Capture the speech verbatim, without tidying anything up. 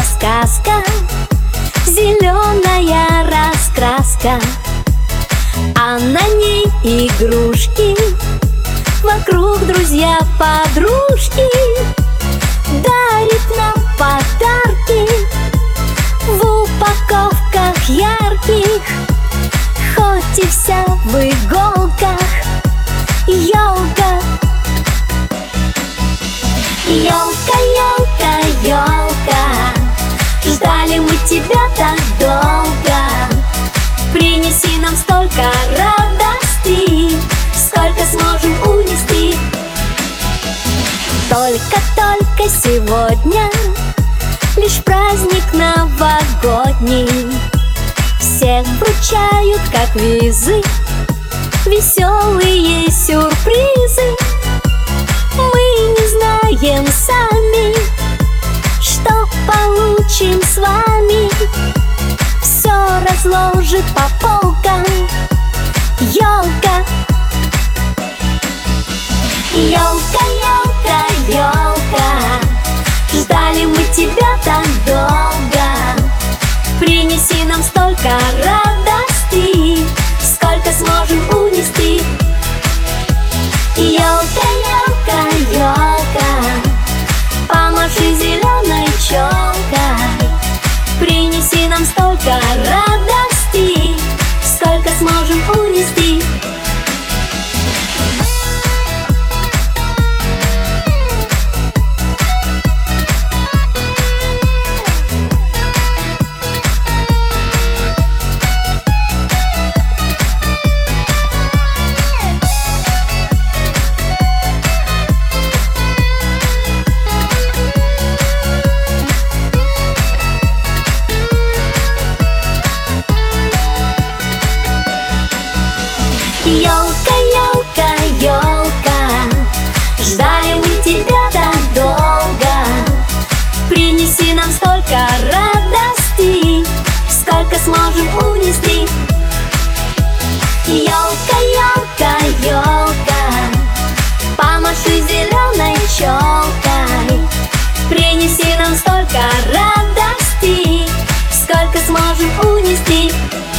сказка, зеленая раскраска, а на ней игрушки, вокруг друзья-подружки. Дарит нам подарки в упаковках ярких, хоть и вся в иголках. Ёлка, ёлка, ёлка, ёлка, ждали мы тебя так долго. Принеси нам столько радости, сколько сможем унести. Только-только сегодня лишь праздник новогодний, всех вручают как визы веселые сюрпризы. Мы не знаем сами, что получим с вами. Все разложит по полкам ёлка. Ёлка, ёлка, ёлка, ждали мы тебя так долго. Принеси нам столько радости, сколько сможем унести. Ёлка, ёлка, ёлка, помаши зеленой челкой. Принеси нам столько радости, сколько сможем унести. Ёлка, ёлка, ёлка, ждали мы тебя так долго. Принеси нам столько радости, сколько сможем унести. Ёлка, ёлка, ёлка, помаши зеленой челкой. Принеси нам столько радости, сколько сможем унести.